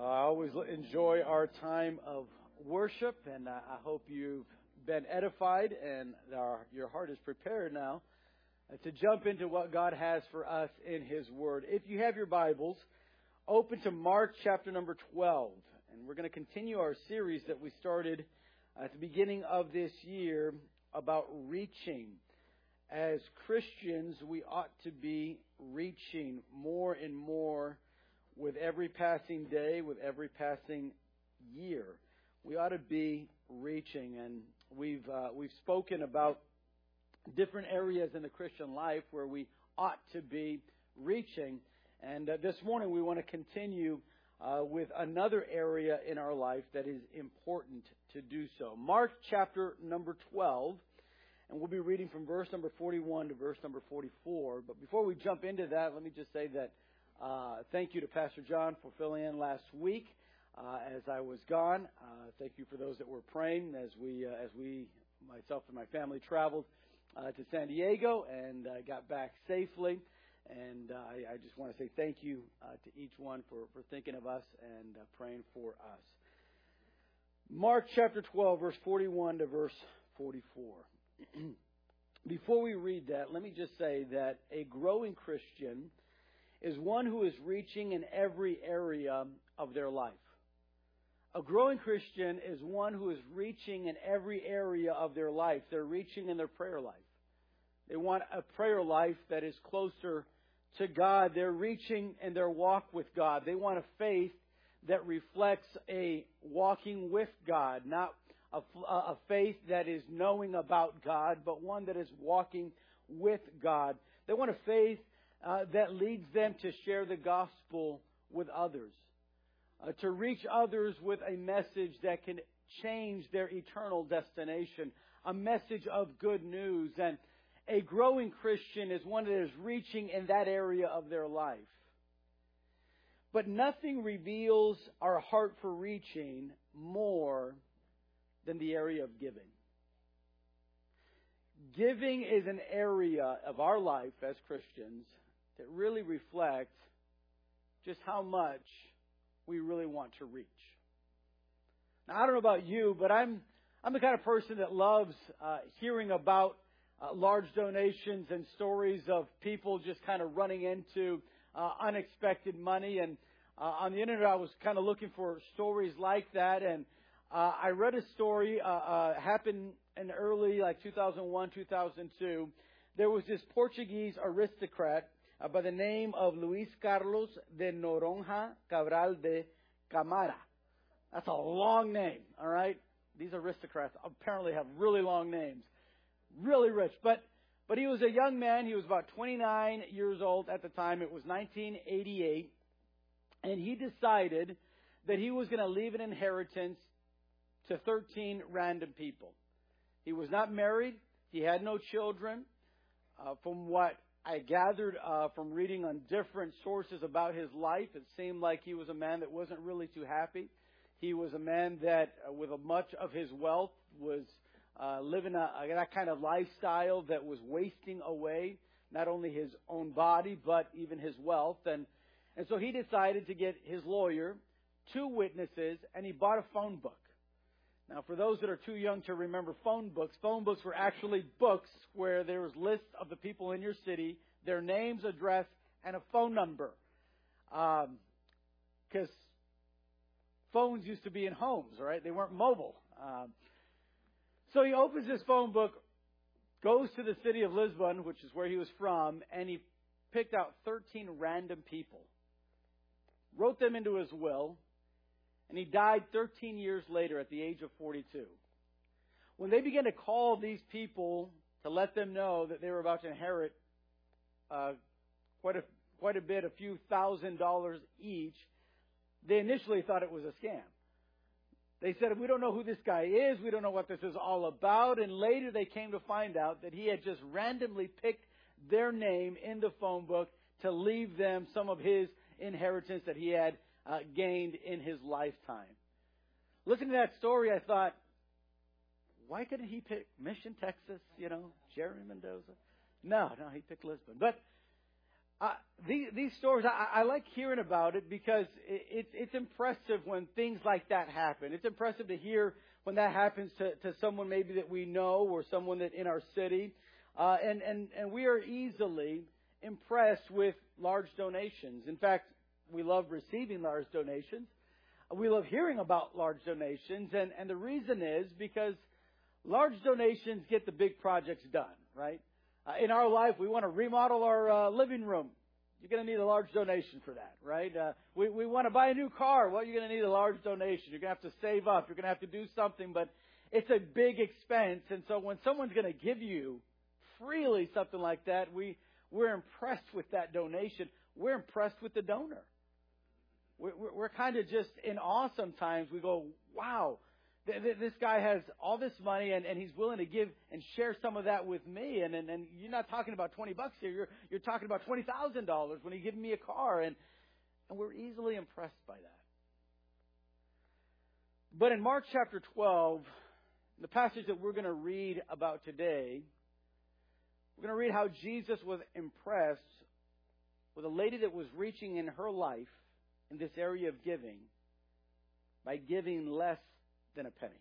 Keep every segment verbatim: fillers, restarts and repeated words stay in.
I always enjoy our time of worship, and I hope you've been edified and our, your heart is prepared now to jump into what God has for us in His Word. If you have your Bibles, open to Mark chapter number twelve, and we're going to continue our series that we started at the beginning of this year about reaching. As Christians, we ought to be reaching more and more with every passing day, with every passing year. We ought to be reaching, and we've uh, we've spoken about different areas in the Christian life where we ought to be reaching. And uh, this morning we want to continue uh, with another area in our life that is important to do so. Mark chapter number twelve, and we'll be reading from verse number forty-one to verse number forty-four. But before we jump into that, let me just say that Uh, thank you to Pastor John for filling in last week uh, as I was gone. Uh, thank you for those that were praying as we, uh, as we, myself and my family, traveled uh, to San Diego and uh, got back safely. And uh, I, I just want to say thank you uh, to each one for, for thinking of us and uh, praying for us. Mark chapter twelve, verse forty-one to verse forty-four. Before we read that, let me just say that a growing Christian is one who is reaching in every area of their life. A growing Christian is one who is reaching in every area of their life. They're reaching in their prayer life. They want a prayer life that is closer to God. They're reaching in their walk with God. They want a faith that reflects a walking with God, not a, a faith that is knowing about God, but one that is walking with God. They want a faith Uh, that leads them to share the gospel with others, uh, to reach others with a message that can change their eternal destination, a message of good news. And a growing Christian is one that is reaching in that area of their life. But nothing reveals our heart for reaching more than the area of giving. Giving is an area of our life as Christians that really reflect just how much we really want to reach. Now, I don't know about you, but I'm I'm the kind of person that loves uh, hearing about uh, large donations and stories of people just kind of running into uh, unexpected money. And uh, on the internet, I was kind of looking for stories like that, and uh, I read a story uh, uh, happened in early like two thousand one, two thousand two. There was this Portuguese aristocrat Uh, by the name of Luis Carlos de Noronha Cabral de Camara. That's a long name, all right? These aristocrats apparently have really long names. Really rich. But but he was a young man. He was about twenty-nine years old at the time. It was nineteen eighty-eight. And he decided that he was going to leave an inheritance to thirteen random people. He was not married. He had no children. Uh, from what I gathered uh, from reading on different sources about his life, it seemed like he was a man that wasn't really too happy. He was a man that, uh, with a much of his wealth, was uh, living a, a, that kind of lifestyle that was wasting away not only his own body, but even his wealth. And, and so he decided to get his lawyer, two witnesses, and he bought a phone book. Now, for those that are too young to remember phone books, phone books were actually books where there was lists of the people in your city, their names, address, and a phone number. Because um, phones used to be in homes, right? They weren't mobile. Um, so he opens his phone book, goes to the city of Lisbon, which is where he was from, and he picked out thirteen random people, wrote them into his will, and he died thirteen years later at the age of forty-two. When they began to call these people to let them know that they were about to inherit uh, quite a quite a bit, a few thousand dollars each, they initially thought it was a scam. They said, "We don't know who this guy is. We don't know what this is all about." And later they came to find out that he had just randomly picked their name in the phone book to leave them some of his inheritance that he had Uh, gained in his lifetime. Listening to that story, I thought, why couldn't he pick Mission, Texas, you know, Jerry Mendoza? No, no, he picked Lisbon. But Uh, these, these stories, I, I like hearing about it because it, it, it's impressive when things like that happen. It's impressive to hear when that happens to, to someone maybe that we know or someone that in our city. Uh, and, and, and we are easily impressed with large donations. In fact, we love receiving large donations. We love hearing about large donations. And, and the reason is because large donations get the big projects done, right? Uh, in our life, we want to remodel our uh, living room. You're going to need a large donation for that, right? Uh, we, we want to buy a new car. Well, you're going to need a large donation. You're going to have to save up. You're going to have to do something, but it's a big expense. And so when someone's going to give you freely something like that, we, we're impressed with that donation. We're impressed with the donor. We're, we're, we're kind of just in awe sometimes. We go, wow. This guy has all this money, and, and he's willing to give and share some of that with me. And, and, and you're not talking about twenty bucks here. You're, you're talking about twenty thousand dollars when he gives me a car. And, and we're easily impressed by that. But in Mark chapter twelve, the passage that we're going to read about today, we're going to read how Jesus was impressed with a lady that was reaching in her life in this area of giving by giving less than a penny.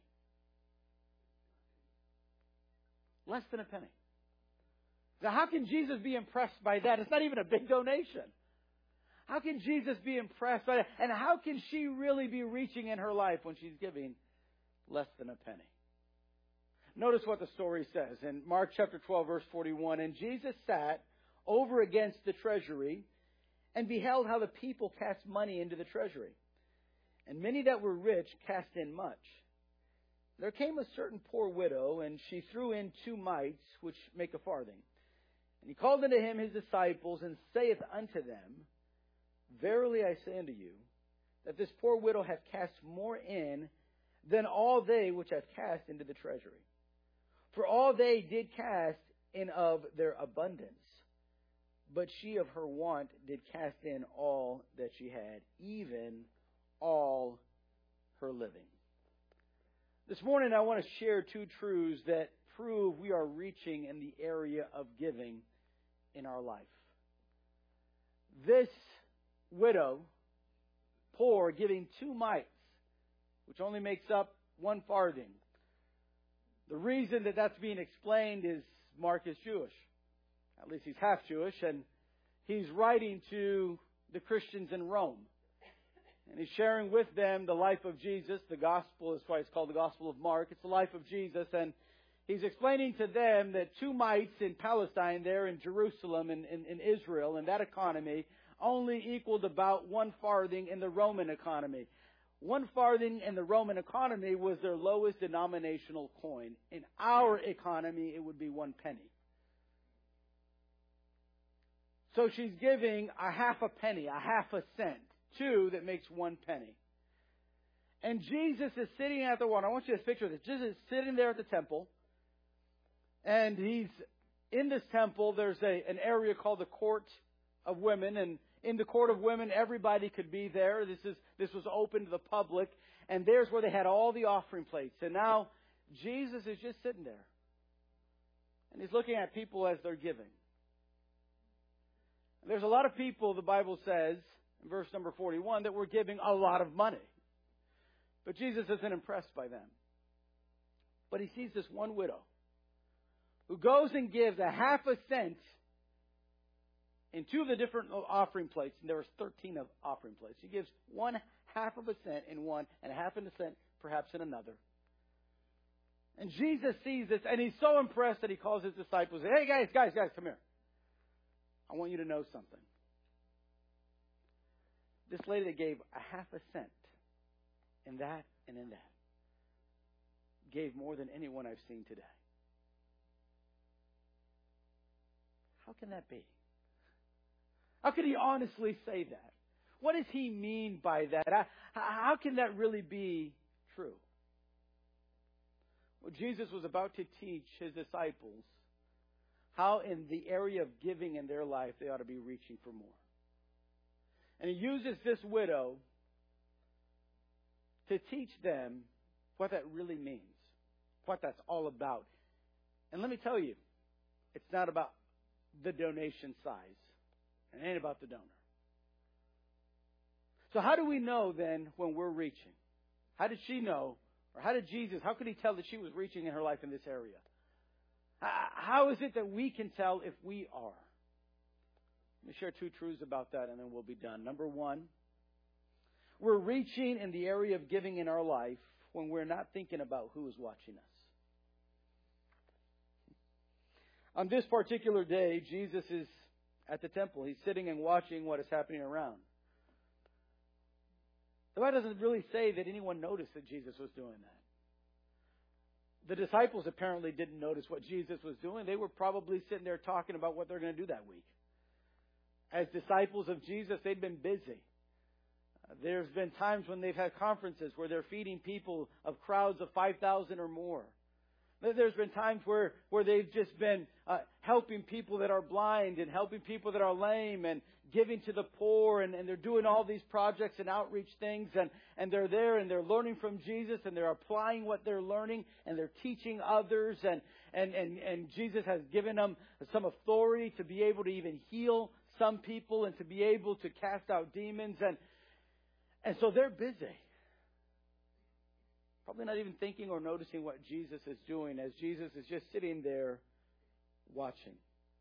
Less than a penny. Now, how can Jesus be impressed by that? It's not even a big donation. How can Jesus be impressed by that? And how can she really be reaching in her life when she's giving less than a penny? Notice what the story says in Mark chapter twelve, verse forty-one. And Jesus sat over against the treasury and beheld how the people cast money into the treasury. And many that were rich cast in much. There came a certain poor widow, and she threw in two mites, which make a farthing. And he called unto him his disciples, and saith unto them, Verily I say unto you, that this poor widow hath cast more in than all they which have cast into the treasury. For all they did cast in of their abundance, but she of her want did cast in all that she had, even all her living. This morning I want to share two truths that prove we are reaching in the area of giving in our life. This widow, poor, giving two mites, which only makes up one farthing. The reason that that's being explained is Mark is Jewish. At least he's half Jewish, and he's writing to the Christians in Rome. And he's sharing with them the life of Jesus. The gospel is why it's called the Gospel of Mark. It's the life of Jesus. And he's explaining to them that two mites in Palestine, there in Jerusalem, in, in, in Israel, in that economy, only equaled about one farthing in the Roman economy. One farthing in the Roman economy was their lowest denominational coin. In our economy, it would be one penny. So she's giving a half a penny, a half a cent. Two that makes one penny. And Jesus is sitting at the water. I want you to picture this. Jesus is sitting there at the temple. And he's in this temple. There's a, an area called the Court of Women. And in the Court of Women, everybody could be there. This is this was open to the public. And there's where they had all the offering plates. And now Jesus is just sitting there. And he's looking at people as they're giving. And there's a lot of people, the Bible says, in verse number forty-one, that were giving a lot of money. But Jesus isn't impressed by them. But he sees this one widow who goes and gives a half a cent in two of the different offering plates. And there was thirteen of offering plates. She gives one half of a cent in one and a half of a cent perhaps in another. And Jesus sees this and he's so impressed that he calls his disciples. Hey guys, guys, guys, come here. I want you to know something. This lady that gave a half a cent in that and in that gave more than anyone I've seen today. How can that be? How can he honestly say that? What does he mean by that? How can that really be true? Well, Jesus was about to teach his disciples how in the area of giving in their life they ought to be reaching for more. And he uses this widow to teach them what that really means, what that's all about. And let me tell you, it's not about the donation size. And it ain't about the donor. So how do we know then when we're reaching? How did she know, or how did Jesus, how could he tell that she was reaching in her life in this area? How is it that we can tell if we are? Let me share two truths about that and then we'll be done. Number one, we're reaching in the area of giving in our life when we're not thinking about who is watching us. On this particular day, Jesus is at the temple. He's sitting and watching what is happening around. The Bible doesn't really say that anyone noticed that Jesus was doing that. The disciples apparently didn't notice what Jesus was doing. They were probably sitting there talking about what they're going to do that week. As disciples of Jesus, they'd been busy. Uh, there's been times when they've had conferences where they're feeding people of crowds of five thousand or more. There's been times where, where they've just been uh, helping people that are blind and helping people that are lame and giving to the poor, and, and they're doing all these projects and outreach things, and, and they're there and they're learning from Jesus and they're applying what they're learning and they're teaching others, and, and, and, and Jesus has given them some authority to be able to even heal some people and to be able to cast out demons, and and so they're busy. Probably not even thinking or noticing what Jesus is doing, as Jesus is just sitting there watching.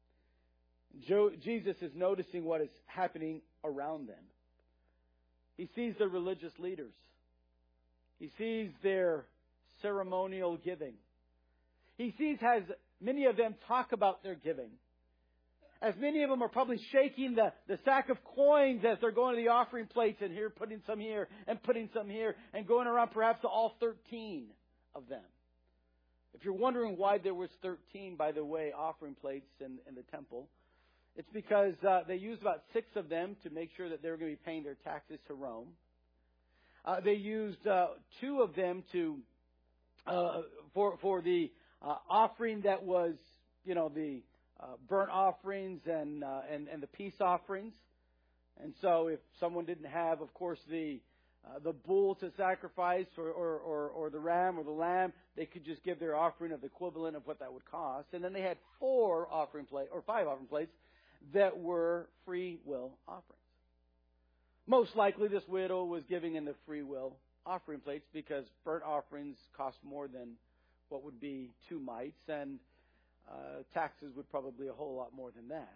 Jo- Jesus is noticing what is happening around them. He sees the religious leaders. He sees their ceremonial giving. He sees as many of them talk about their giving. As many of them are probably shaking the, the sack of coins as they're going to the offering plates and here, putting some here and putting some here and going around perhaps to all thirteen of them. If you're wondering why there was thirteen, by the way, offering plates in, in the temple, it's because uh, they used about six of them to make sure that they were going to be paying their taxes to Rome. Uh, they used uh, two of them to uh, for for the uh, offering that was, you know, the Uh, burnt offerings and, uh, and and the peace offerings. And so if someone didn't have, of course, the uh, the bull to sacrifice or, or, or, or the ram or the lamb, they could just give their offering of the equivalent of what that would cost. And then they had four offering plates or five offering plates that were free will offerings. Most likely this widow was giving in the free will offering plates because burnt offerings cost more than what would be two mites, and Uh, taxes would probably a whole lot more than that.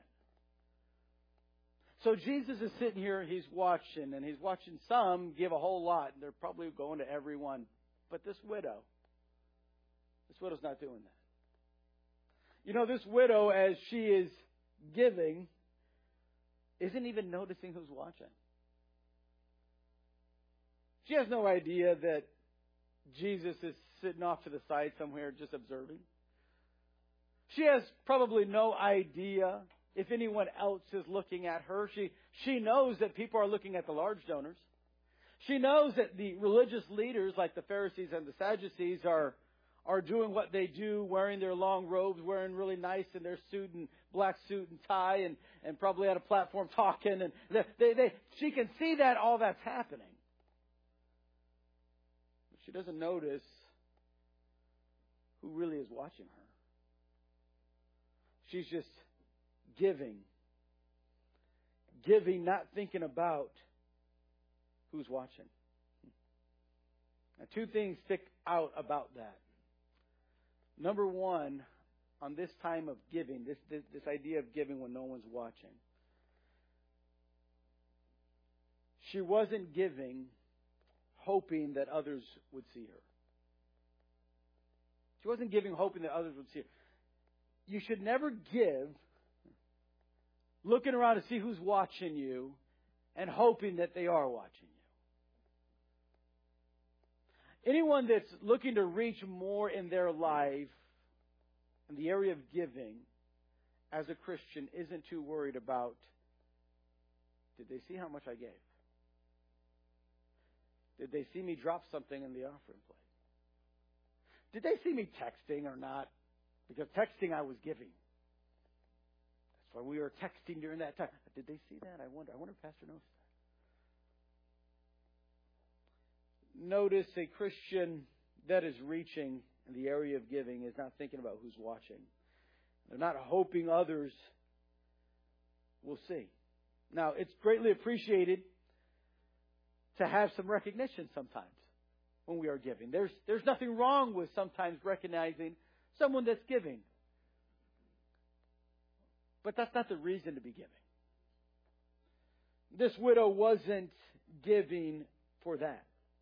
So Jesus is sitting here, he's watching, and he's watching some give a whole lot, and they're probably going to everyone. But this widow, this widow's not doing that. You know, this widow, as she is giving, isn't even noticing who's watching. She has no idea that Jesus is sitting off to the side somewhere just observing. She has probably no idea if anyone else is looking at her. She she knows that people are looking at the large donors. She knows that the religious leaders, like the Pharisees and the Sadducees, are are doing what they do, wearing their long robes, wearing really nice in their suit and black suit and tie, and, and probably at a platform talking. And they, they, they she can see that all that's happening, but she doesn't notice who really is watching her. She's just giving. Giving, not thinking about who's watching. Now, two things stick out about that. Number one, on this time of giving, this, this, this idea of giving when no one's watching. She wasn't giving hoping that others would see her. She wasn't giving hoping that others would see her. You should never give looking around to see who's watching you and hoping that they are watching you. Anyone that's looking to reach more in their life in the area of giving as a Christian isn't too worried about, did they see how much I gave? Did they see me drop something in the offering plate? Did they see me texting or not? Because texting I was giving. That's why we were texting during that time. Did they see that? I wonder. I wonder if Pastor knows that. Notice a Christian that is reaching in the area of giving is not thinking about who's watching. They're not hoping others will see. Now, it's greatly appreciated to have some recognition sometimes when we are giving. There's, there's nothing wrong with sometimes recognizing someone that's giving. But that's not the reason to be giving. This widow wasn't giving for that.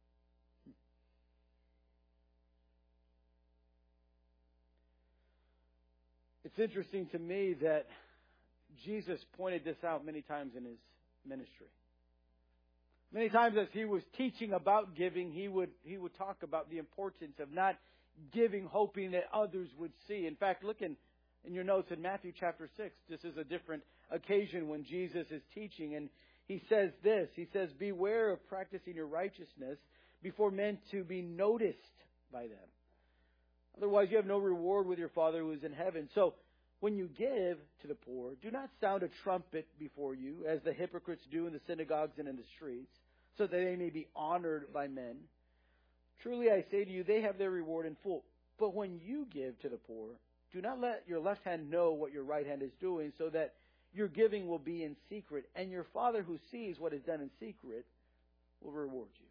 It's interesting to me that Jesus pointed this out many times in His ministry. Many times as He was teaching about giving, He would, He would talk about the importance of not giving, hoping that others would see. In fact, look in, in your notes in Matthew chapter six. This is a different occasion when Jesus is teaching. And He says this. He says, beware of practicing your righteousness before men to be noticed by them. Otherwise, you have no reward with your Father who is in heaven. So, when you give to the poor, do not sound a trumpet before you, as the hypocrites do in the synagogues and in the streets, so that they may be honored by men. Truly, I say to you, they have their reward in full. But when you give to the poor, do not let your left hand know what your right hand is doing, so that your giving will be in secret, and your Father who sees what is done in secret will reward you.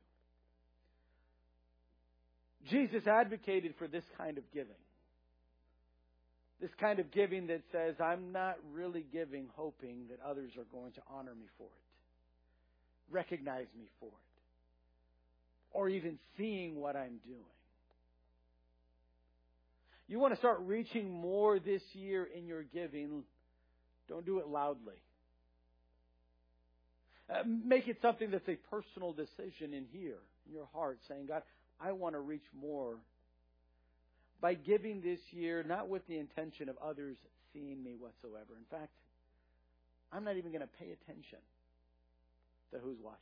Jesus advocated for this kind of giving. This kind of giving that says, I'm not really giving hoping that others are going to honor me for it, recognize me for it, or even seeing what I'm doing. You want to start reaching more this year in your giving, don't do it loudly. Uh, make it something that's a personal decision in here, in your heart, saying, God, I want to reach more by giving this year, not with the intention of others seeing me whatsoever. In fact, I'm not even going to pay attention to who's watching.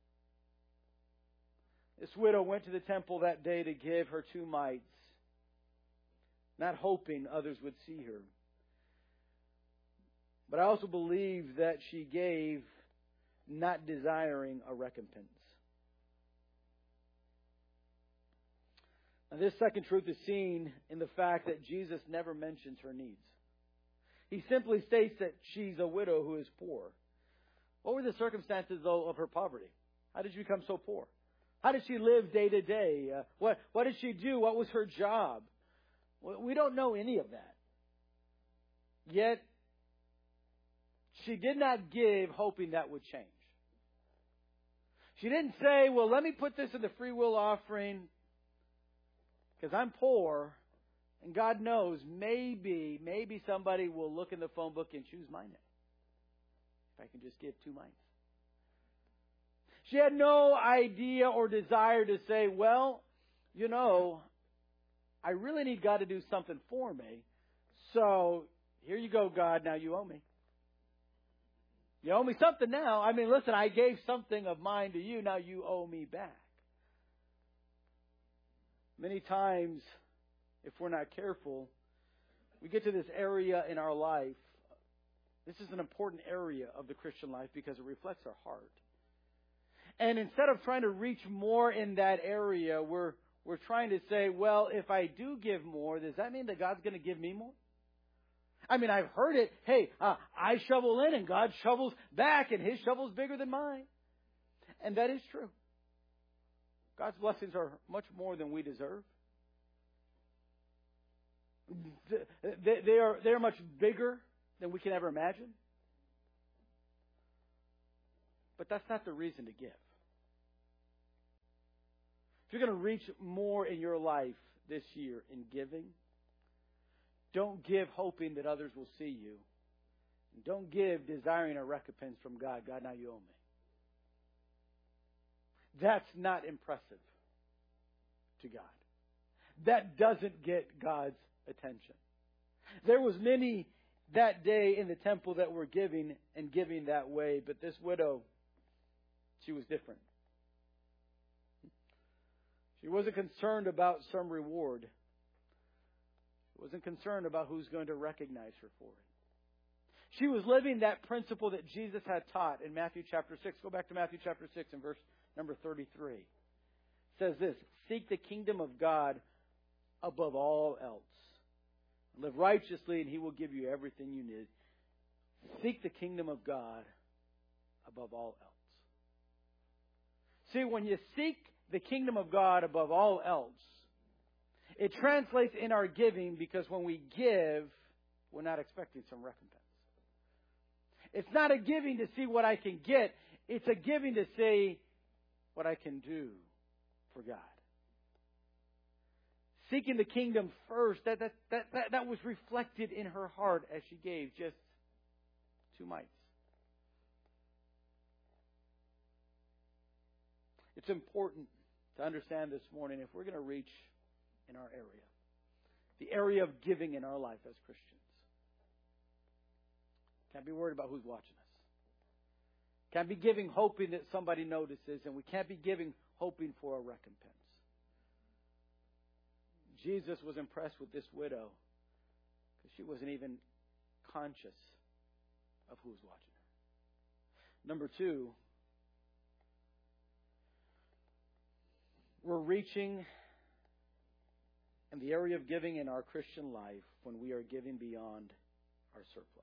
This widow went to the temple that day to give her two mites, not hoping others would see her. But I also believe that she gave not desiring a recompense. Now, this second truth is seen in the fact that Jesus never mentions her needs. He simply states that she's a widow who is poor. What were the circumstances, though, of her poverty? How did she become so poor? How did she live day to day? Uh, what, what did she do? What was her job? Well, we don't know any of that. Yet, she did not give hoping that would change. She didn't say, well, let me put this in the free will offering because I'm poor, and God knows, maybe, maybe somebody will look in the phone book and choose my name. If I can just give two mites. She had no idea or desire to say, well, you know, I really need God to do something for me. So, here you go, God, now you owe me. You owe me something now. I mean, listen, I gave something of mine to you, now you owe me back. Many times, if we're not careful, we get to this area in our life. This is an important area of the Christian life because it reflects our heart. And instead of trying to reach more in that area, we're we're trying to say, well, if I do give more, does that mean that God's going to give me more? I mean, I've heard it. Hey, uh, I shovel in and God shovels back and His shovel's bigger than mine. And that is true. God's blessings are much more than we deserve. They are, they are much bigger than we can ever imagine. But that's not the reason to give. If you're going to reach more in your life this year in giving, don't give hoping that others will see you. Don't give desiring a recompense from God. God, now you owe me. That's not impressive to God. That doesn't get God's attention. There was many that day in the temple that were giving and giving that way, but this widow, she was different. She wasn't concerned about some reward. She wasn't concerned about who's going to recognize her for it. She was living that principle that Jesus had taught in Matthew chapter six. Go back to Matthew chapter six and verse number thirty-three. It says this, seek the kingdom of God above all else. Live righteously and He will give you everything you need. Seek the kingdom of God above all else. See, when you seek the kingdom of God above all else, it translates in our giving, because when we give, we're not expecting some recompense. It's not a giving to see what I can get. It's a giving to see what I can do for God. Seeking the kingdom first, that, that, that, that, that was reflected in her heart as she gave just two mites. It's important to understand this morning, if we're going to reach in our area, the area of giving in our life as Christians. Can't be worried about who's watching us. Can't be giving hoping that somebody notices, and we can't be giving hoping for a recompense. Jesus was impressed with this widow because she wasn't even conscious of who was watching her. Number two, we're reaching in the area of giving in our Christian life when we are giving beyond our surplus.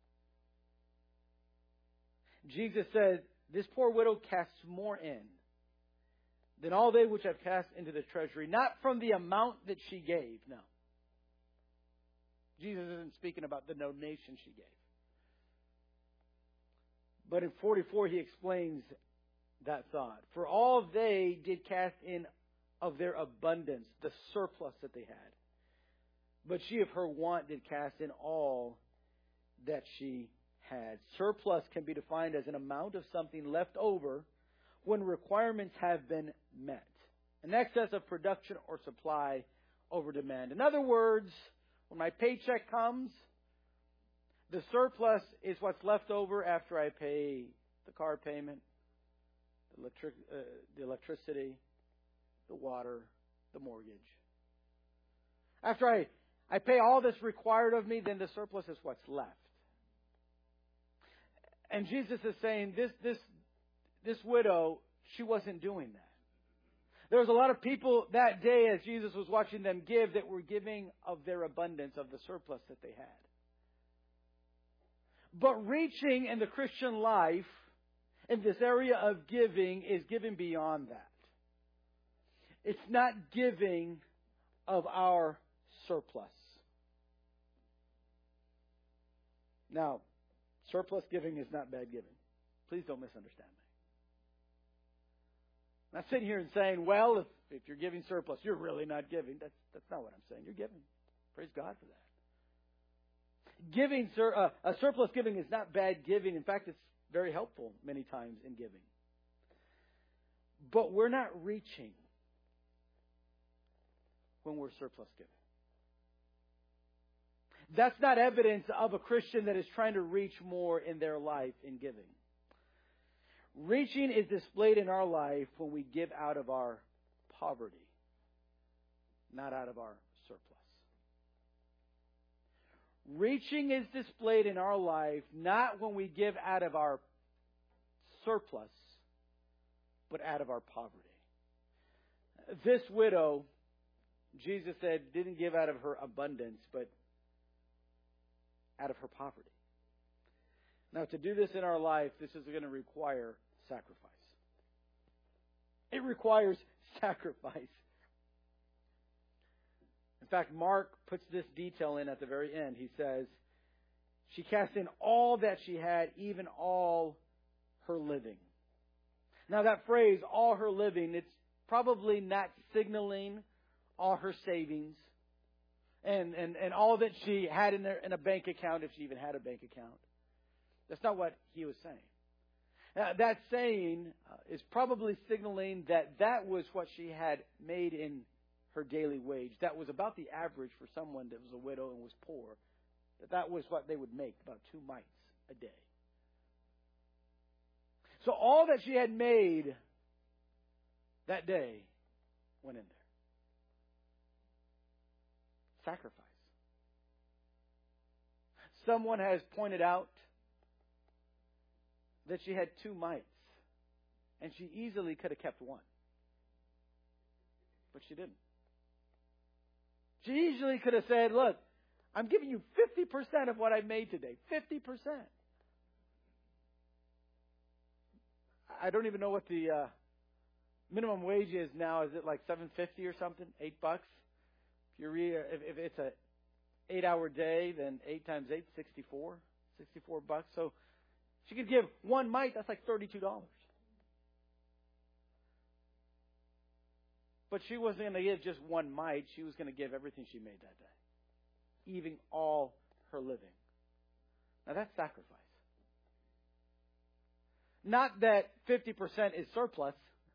Jesus said, this poor widow casts more in than all they which have cast into the treasury, not from the amount that she gave. No. Jesus isn't speaking about the donation she gave. But in forty-four, he explains that thought. For all they did cast in of their abundance, the surplus that they had. But she of her want did cast in all that she had. Surplus can be defined as an amount of something left over when requirements have been met. An excess of production or supply over demand. In other words, when my paycheck comes, the surplus is what's left over after I pay the car payment, the, electric, uh, the electricity, the water, the mortgage. After I, I pay all that's required of me, then the surplus is what's left. And Jesus is saying this, this, this widow, she wasn't doing that. There was a lot of people that day as Jesus was watching them give that were giving of their abundance, of the surplus that they had. But reaching in the Christian life in this area of giving is giving beyond that. It's not giving of our surplus. Now, surplus giving is not bad giving. Please don't misunderstand me. I'm not sitting here and saying, well, if, if you're giving surplus, you're really not giving. That's, that's not what I'm saying. You're giving. Praise God for that. Giving, sur, uh, a surplus giving is not bad giving. In fact, it's very helpful many times in giving. But we're not reaching when we're surplus giving. That's not evidence of a Christian that is trying to reach more in their life in giving. Reaching is displayed in our life when we give out of our poverty, not out of our surplus. Reaching is displayed in our life not when we give out of our surplus, but out of our poverty. This widow, Jesus said, didn't give out of her abundance, but out of her poverty. Now, to do this in our life, this is going to require sacrifice. It requires sacrifice. In fact, Mark puts this detail in at the very end. He says, she cast in all that she had, even all her living. Now, that phrase, all her living, it's probably not signaling all her savings and, and, and all that she had in, there, in a bank account, if she even had a bank account. That's not what he was saying. Now, that saying uh, is probably signaling that that was what she had made in her daily wage. That was about the average for someone that was a widow and was poor. That that was what they would make, about two mites a day. So all that she had made that day went in there. Sacrifice. Someone has pointed out that she had two mites, and she easily could have kept one. But she didn't. She easily could have said, look, I'm giving you fifty percent of what I made today. fifty percent. I don't even know what the uh, minimum wage is now. Is it like seven fifty or something? Eight bucks. If you read, if, if it's a eight-hour day, then eight times eight, sixty-four. Sixty-four bucks. So she could give one mite. That's like thirty-two dollars. But she wasn't going to give just one mite. She was going to give everything she made that day, even all her living. Now that's sacrifice. Not that fifty percent is surplus,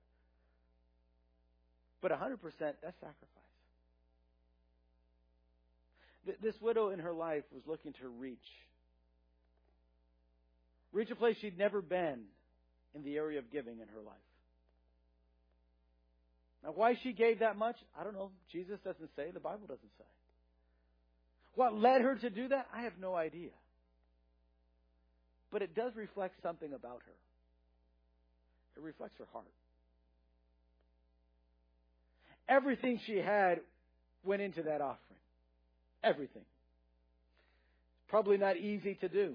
but one hundred percent, that's sacrifice. This widow in her life was looking to reach. Reach a place she'd never been in the area of giving in her life. Now, why she gave that much, I don't know. Jesus doesn't say. The Bible doesn't say. What led her to do that, I have no idea. But it does reflect something about her. It reflects her heart. Everything she had went into that offering. Everything. Probably not easy to do.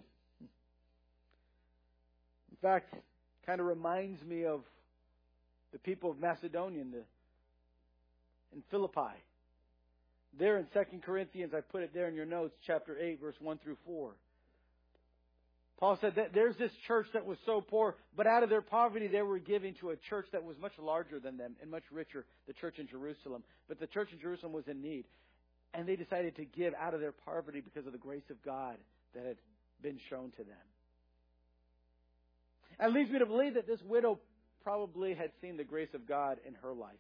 In fact, it kind of reminds me of the people of Macedonia in, the, in Philippi. There in Second Corinthians, I put it there in your notes, chapter eight, verse one through four. Paul said that there's this church that was so poor, but out of their poverty they were giving to a church that was much larger than them and much richer, the church in Jerusalem. But the church in Jerusalem was in need. And they decided to give out of their poverty because of the grace of God that had been shown to them. That leads me to believe that this widow probably had seen the grace of God in her life.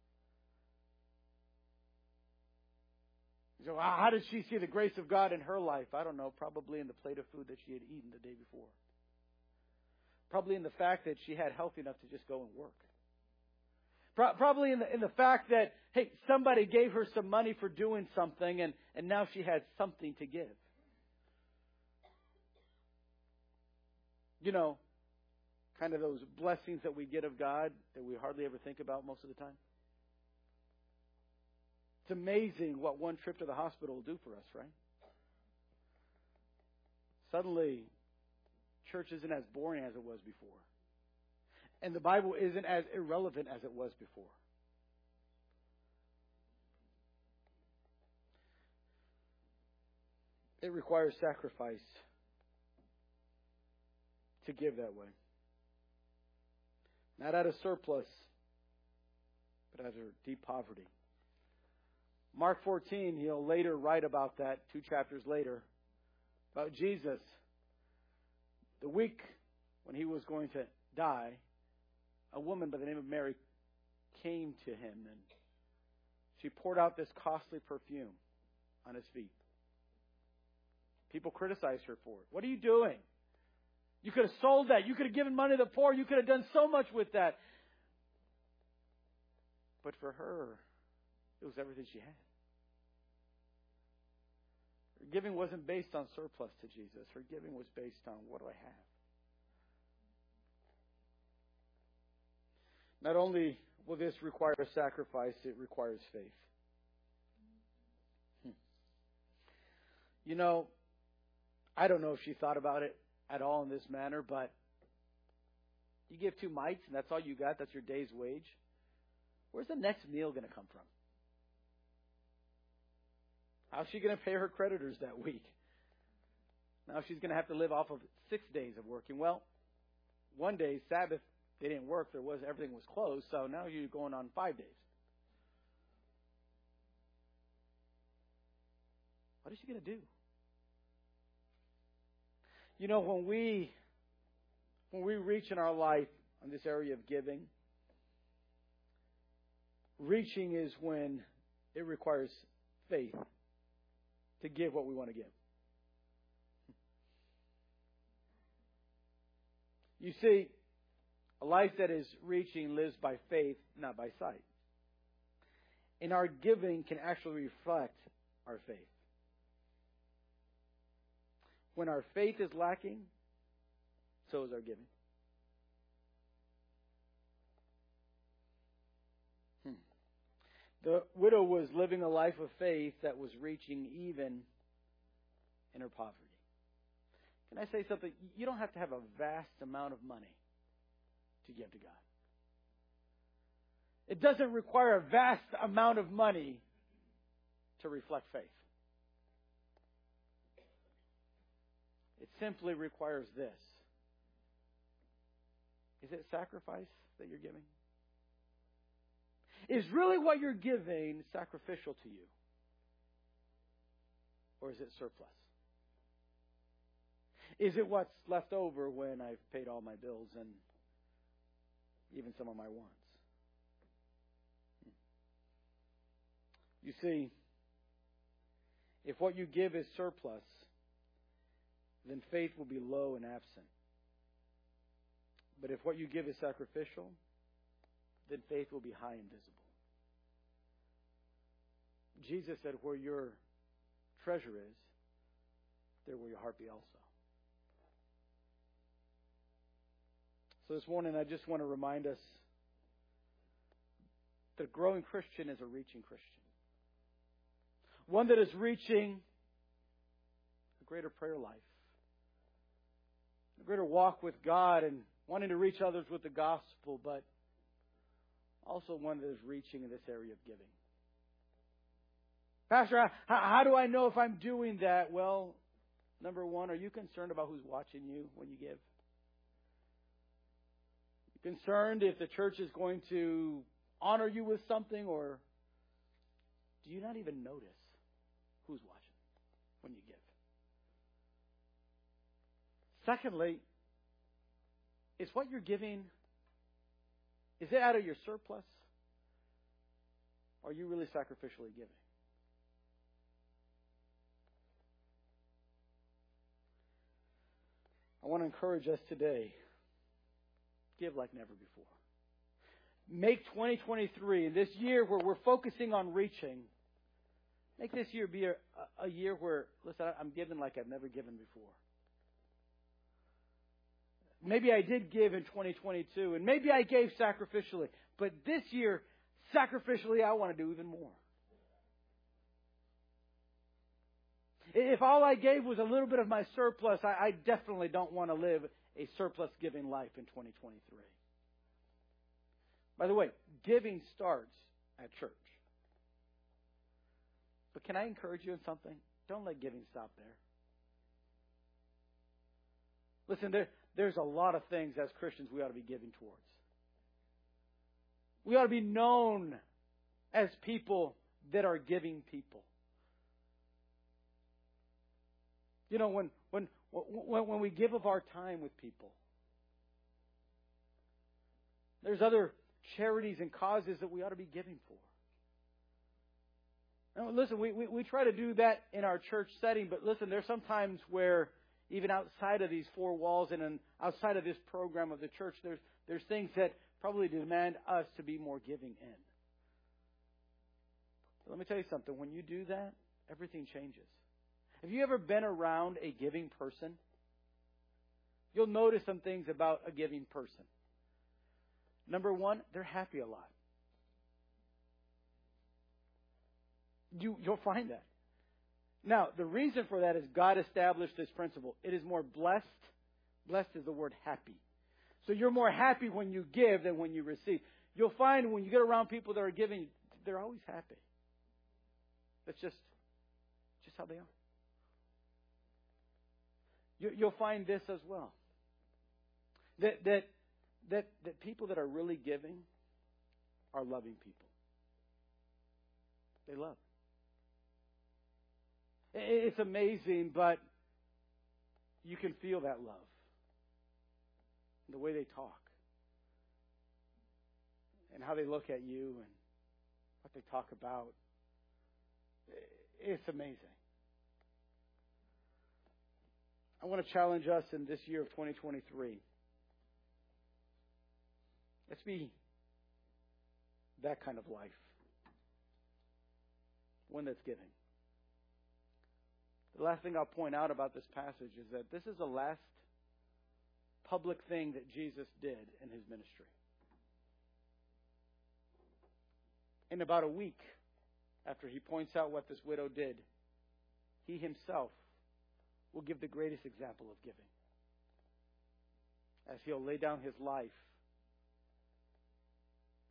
So how did she see the grace of God in her life? I don't know. Probably in the plate of food that she had eaten the day before. Probably in the fact that she had health enough to just go and work. Pro- probably in the, in the fact that, hey, somebody gave her some money for doing something and, and now she had something to give. You know, kind of those blessings that we get of God that we hardly ever think about most of the time. It's amazing what one trip to the hospital will do for us, right? Suddenly, church isn't as boring as it was before. And the Bible isn't as irrelevant as it was before. It requires sacrifice to give that way. Not out of surplus, but out of deep poverty. Mark fourteen, he'll later write about that, two chapters later, about Jesus. The week when he was going to die, a woman by the name of Mary came to him and she poured out this costly perfume on his feet. People criticized her for it. What are you doing? You could have sold that. You could have given money to the poor. You could have done so much with that. But for her, it was everything she had. Her giving wasn't based on surplus to Jesus. Her giving was based on, what do I have? Not only will this require a sacrifice, it requires faith. Hmm. You know, I don't know if she thought about it at all in this manner, but you give two mites and that's all you got, that's your day's wage. Where's the next meal going to come from? How's she going to pay her creditors that week? Now she's going to have to live off of six days of working. Well, one day, Sabbath, they didn't work. There was everything was closed. So now you're going on five days. What is she going to do? You know, when we when we reach in our life on this area of giving, reaching is when it requires faith to give what we want to give. You see, a life that is reaching lives by faith, not by sight. And our giving can actually reflect our faith. When our faith is lacking, so is our giving. Hmm. The widow was living a life of faith that was reaching even in her poverty. Can I say something? You don't have to have a vast amount of money to give to God. It doesn't require a vast amount of money to reflect faith. It simply requires this. Is it sacrifice that you're giving? Is really what you're giving sacrificial to you? Or is it surplus? Is it what's left over when I've paid all my bills and even some of my wants? You see, if what you give is surplus, then faith will be low and absent. But if what you give is sacrificial, then faith will be high and visible. Jesus said, where your treasure is, there will your heart be also. So this morning, I just want to remind us that a growing Christian is a reaching Christian. One that is reaching a greater prayer life, a greater walk with God, and wanting to reach others with the gospel, but also one that is reaching in this area of giving. Pastor, how, how do I know if I'm doing that? Well, number one, are you concerned about who's watching you when you give? You concerned if the church is going to honor you with something, or do you not even notice who's watching when you give? Secondly, is what you're giving, is it out of your surplus? Or are you really sacrificially giving? I want to encourage us today, give like never before. Make twenty twenty-three, this year where we're focusing on reaching, make this year be a, a year where, listen, I'm giving like I've never given before. Maybe I did give in twenty twenty-two, and maybe I gave sacrificially. But this year, sacrificially, I want to do even more. If all I gave was a little bit of my surplus, I, I definitely don't want to live a surplus-giving life in twenty twenty-three. By the way, giving starts at church. But can I encourage you in something? Don't let giving stop there. Listen, there, there's a lot of things as Christians we ought to be giving towards. We ought to be known as people that are giving people. You know, when when when, when we give of our time with people, there's other charities and causes that we ought to be giving for. Now, listen, we, we, we try to do that in our church setting, but listen, there's some times where even outside of these four walls and in, outside of this program of the church, there's there's things that probably demand us to be more giving in. But let me tell you something. When you do that, everything changes. Have you ever been around a giving person? You'll notice some things about a giving person. Number one, they're happy a lot. You, you'll find that. Now, the reason for that is God established this principle. It is more blessed. Blessed is the word happy. So you're more happy when you give than when you receive. You'll find when you get around people that are giving, they're always happy. That's just, just how they are. You, you'll find this as well. That, that, that, that people that are really giving are loving people. They love. It's amazing, but you can feel that love. The way they talk. And how they look at you and what they talk about. It's amazing. I want to challenge us in this year of twenty twenty-three. Let's be that kind of life. One that's giving. The last thing I'll point out about this passage is that this is the last public thing that Jesus did in his ministry. In about a week after he points out what this widow did, he himself will give the greatest example of giving. As he'll lay down his life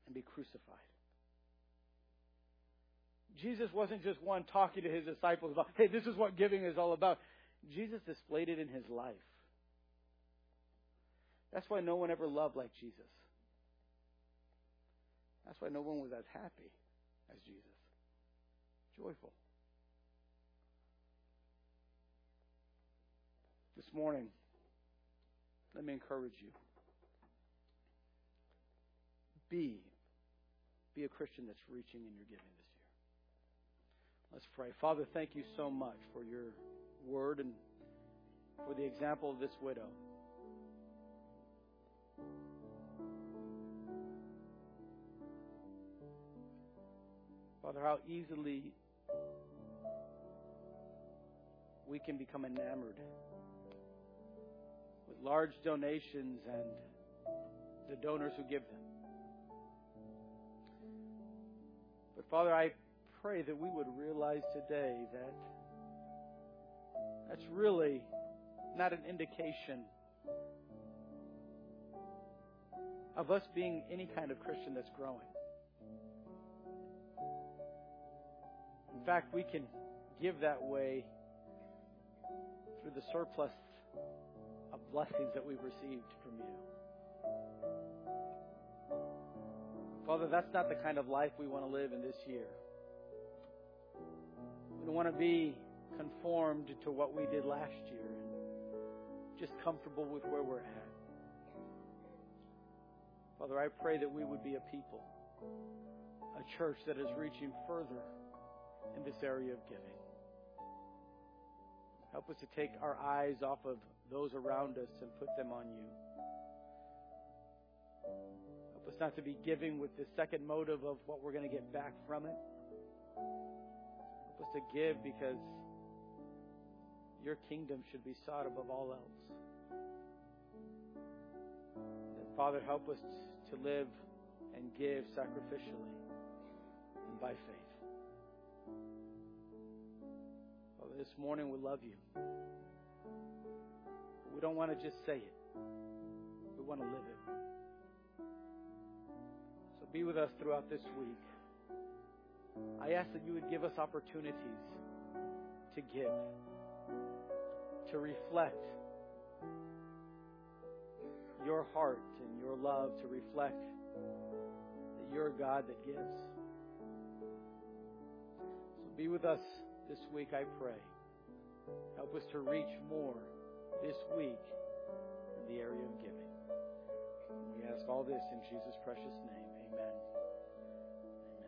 and be crucified. Jesus wasn't just one talking to his disciples about, hey, this is what giving is all about. Jesus displayed it in his life. That's why no one ever loved like Jesus. That's why no one was as happy as Jesus. Joyful. This morning, let me encourage you. Be, be a Christian that's reaching in your giving this year. Let's pray. Father, thank you so much for your word and for the example of this widow. Father, how easily we can become enamored with large donations and the donors who give them. But Father, I pray that we would realize today that that's really not an indication of us being any kind of Christian that's growing. In fact, we can give that way through the surplus of blessings that we've received from you. Father, that's not the kind of life we want to live in this year. We don't want to be conformed to what we did last year and just comfortable with where we're at. Father, I pray that we would be a people, a church that is reaching further in this area of giving. Help us to take our eyes off of those around us and put them on you. Help us not to be giving with the second motive of what we're going to get back from it. Help us to give because your kingdom should be sought above all else. And Father, help us to live and give sacrificially and by faith. Father, this morning we love you. But we don't want to just say it. We want to live it. So be with us throughout this week. I ask that you would give us opportunities to give, to reflect your heart and your love, to reflect that you're a God that gives. So be with us this week, I pray. Help us to reach more this week in the area of giving. We ask all this in Jesus' precious name. Amen.